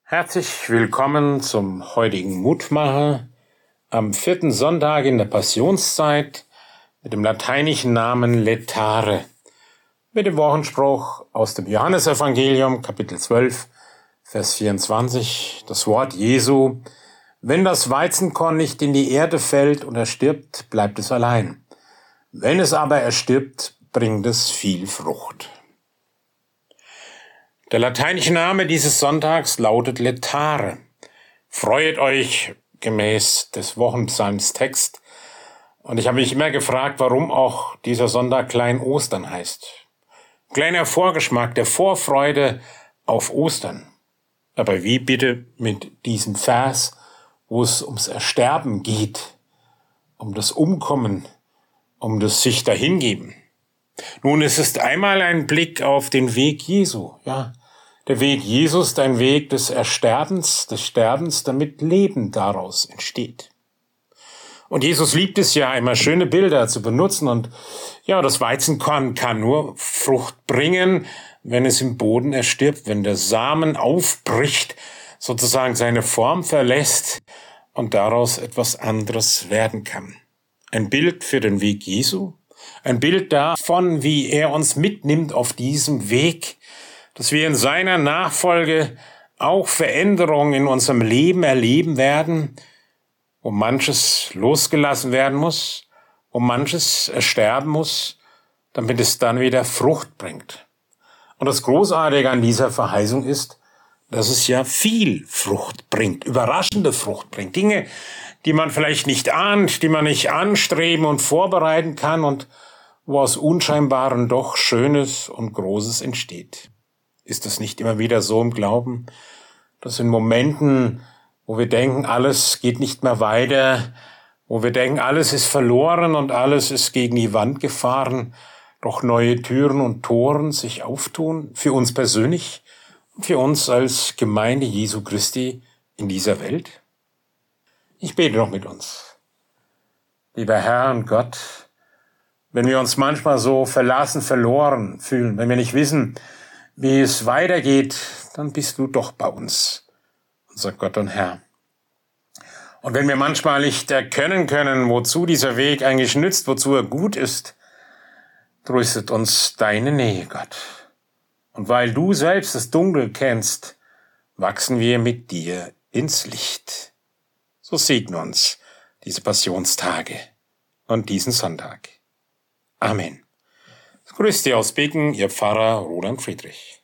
Herzlich willkommen zum heutigen Mutmacher am 4. Sonntag in der Passionszeit mit dem lateinischen Namen Laetare, mit dem Wochenspruch aus dem Johannesevangelium, Kapitel 12, Vers 24, das Wort Jesu: Wenn das Weizenkorn nicht in die Erde fällt und erstirbt, bleibt es allein. Wenn es aber erstirbt, bringt es viel Frucht. Der lateinische Name dieses Sonntags lautet Laetare. Freuet euch gemäß des Wochenpsalmstext. Und ich habe mich immer gefragt, warum auch dieser Sonntag Klein Ostern heißt. Kleiner Vorgeschmack der Vorfreude auf Ostern. Aber wie bitte mit diesem Vers, wo es ums Ersterben geht, um das Umkommen, um das sich dahingeben? Nun, es ist einmal ein Blick auf den Weg Jesu. Ja, der Weg Jesus ist ein Weg des Ersterbens, des Sterbens, damit Leben daraus entsteht. Und Jesus liebt es ja, immer schöne Bilder zu benutzen. Und ja, das Weizenkorn kann nur Frucht bringen, wenn es im Boden erstirbt, wenn der Samen aufbricht, sozusagen seine Form verlässt und daraus etwas anderes werden kann. Ein Bild für den Weg Jesu. Ein Bild davon, wie er uns mitnimmt auf diesem Weg, dass wir in seiner Nachfolge auch Veränderungen in unserem Leben erleben werden, wo manches losgelassen werden muss, wo manches ersterben muss, damit es dann wieder Frucht bringt. Und das Großartige an dieser Verheißung ist, dass es ja viel Frucht bringt, überraschende Frucht bringt. Dinge, die man vielleicht nicht ahnt, die man nicht anstreben und vorbereiten kann und wo aus Unscheinbaren doch Schönes und Großes entsteht. Ist es nicht immer wieder so im Glauben, dass in Momenten, wo wir denken, alles geht nicht mehr weiter, wo wir denken, alles ist verloren und alles ist gegen die Wand gefahren, doch neue Türen und Toren sich auftun, für uns persönlich und für uns als Gemeinde Jesu Christi in dieser Welt? Ich bete noch mit uns. Lieber Herr und Gott, wenn wir uns manchmal so verlassen, verloren fühlen, wenn wir nicht wissen, wie es weitergeht, dann bist du doch bei uns, unser Gott und Herr. Und wenn wir manchmal nicht erkennen können, wozu dieser Weg eigentlich nützt, wozu er gut ist, tröstet uns deine Nähe, Gott. Und weil du selbst das Dunkel kennst, wachsen wir mit dir ins Licht. So segne uns diese Passionstage und diesen Sonntag. Amen. Grüß dir aus Beken, Ihr Pfarrer Roland Friedrich.